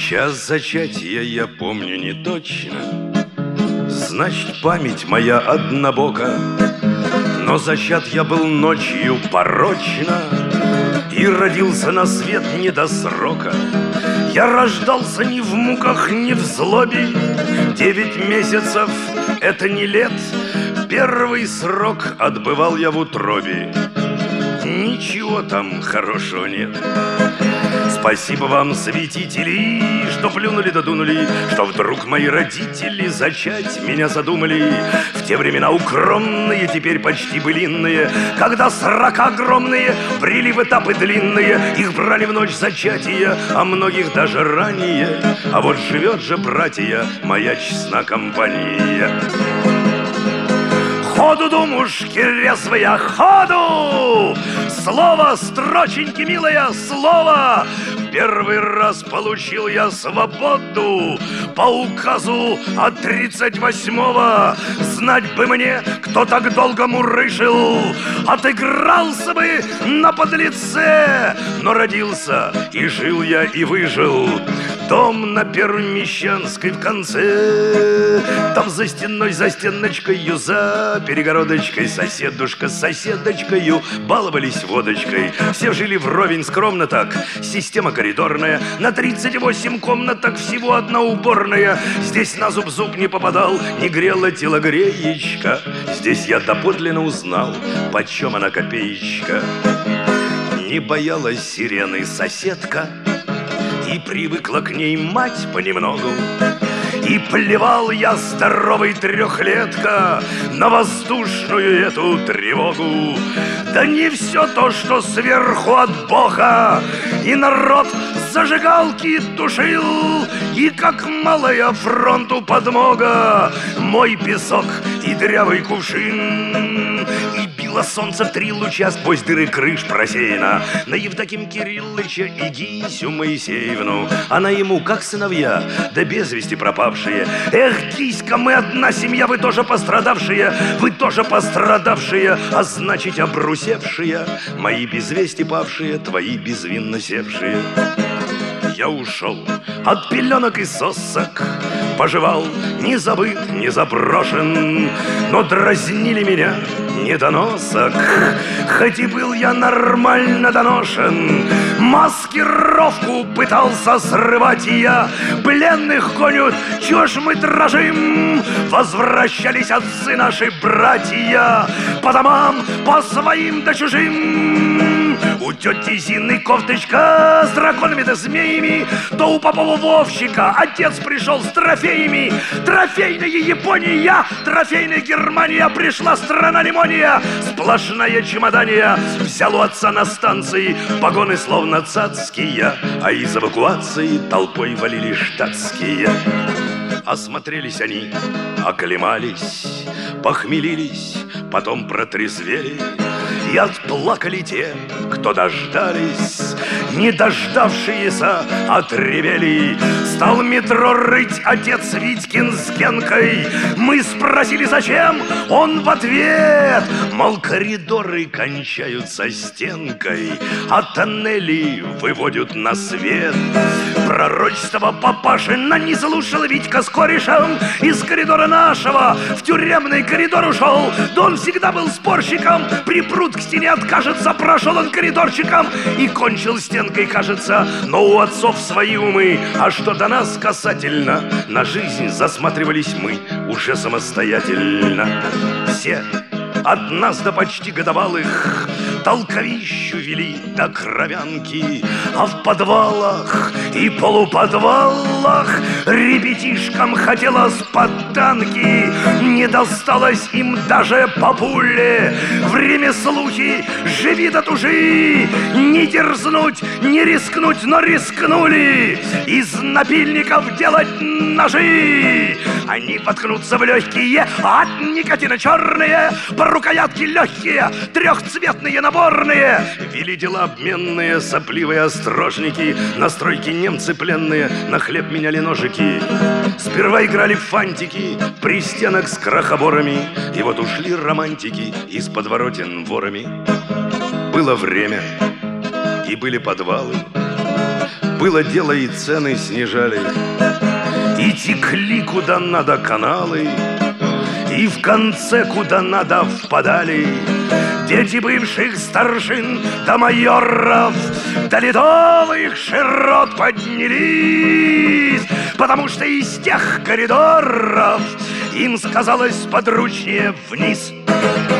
Час зачатия я помню не точно, значит, память моя однобока. Но зачат я был ночью порочно и родился на свет не до срока. Я рождался ни в муках, ни в злобе. 9 месяцев — это не лет. Первый срок отбывал я в утробе. Ничего там хорошего нет. Спасибо вам, святители, что плюнули да дунули, что вдруг мои родители зачать меня задумали. В те времена укромные, теперь почти былинные, когда срока огромные брели в этапы длинные. Их брали в ночь зачатия, а многих даже ранее. А вот живет же, братья, моя честна компания. Ходу, думушки резвые, ходу! Слово, строченьки, милая, слово! Первый раз получил я свободу по указу от 38-го. Знать бы мне, кто так долго мурыжил, отыгрался бы на подлеце. Но родился, и жил я, и выжил. Дом на Первомещанской в конце. Там за стеной, за стеночкою, за перегородочкой соседушка с соседочкою баловались водочкой. Все жили вровень скромно так, система коридорная. На 38 комнаток всего одна уборная. Здесь на зуб не попадал, не грела телогреечка. Здесь я доподлинно узнал, почем она копеечка. Не боялась сирены соседка, и привыкла к ней мать понемногу. И плевал я, здоровый трехлетка, на воздушную эту тревогу. Да не все то, что сверху от Бога. И народ зажигалки тушил, и как малая фронту подмога. Мой песок и дырявый кувшин, и било солнце в 3 луча сквозь дыры крыш просеяно на Евдоким Кириллыча и Гисю Моисеевну. Она ему как сыновья, да без вести пропавшие. Эх, Гиська, мы одна семья, вы тоже пострадавшие, вы тоже пострадавшие, а значит обрусевшие, мои без вести павшие, твои безвинно севшие. Я ушел от пеленок и сосок, поживал, не забыт, не заброшен, но дразнили меня недоносок, хоть и был я нормально доношен. Маскировку пытался срывать я, пленных гонят, чё ж мы дрожим? Возвращались отцы наши братья по домам, по своим да чужим. У тети Зины кофточка с драконами да змеями, то у Попова Вовчика отец пришел с трофеями. Трофейная Япония, трофейная Германия, пришла страна лимония, сплошная чемодания. Взял у отца на станции погоны словно цацкие, а из эвакуации толпой валили штатские. Осмотрелись они, оклемались, похмелились, потом протрезвели. И отплакали те, кто дождались, не дождавшиеся отревели. Стал метро рыть отец Витькин с Генкой. Мы спросили, зачем? Он в ответ, мол, коридоры кончаются стенкой, а тоннели выводят на свет. Пророчество папашина не слушал Витька с корешем. Из коридора нашего в тюремный коридор ушел. Да он всегда был спорщиком, припрут к стене откажется. Прошел он коридорчиком и кончил стенкой, кажется. Но у отцов свои умы, а что до нас касательно, на жизнь засматривались мы уже самостоятельно. Все от нас до почти годовалых толковищу вели до кровянки, а в подвалах и полуподвалах ребятишкам хотелось под танки. Не досталось им даже по пуле. Время слухи, живи да тужи, не дерзнуть, не рискнуть, но рискнули из напильников делать ножи. Они воткнутся в легкие, от никотина черные, по рукоятке легкие, трехцветные наборные. Вели дела обменные, сопливые острожники, на стройке немцы пленные на хлеб меняли ножики. Сперва играли в фантики при стенах с крохоборами, и вот ушли романтики из подворотен ворами. Было время, и были подвалы, было дело, и цены снижали, и текли куда надо каналы, и в конце куда надо впадали дети бывших старшин до майоров, до ледовых широт поднялись, потому что из тех коридоров им сказалось подручнее вниз.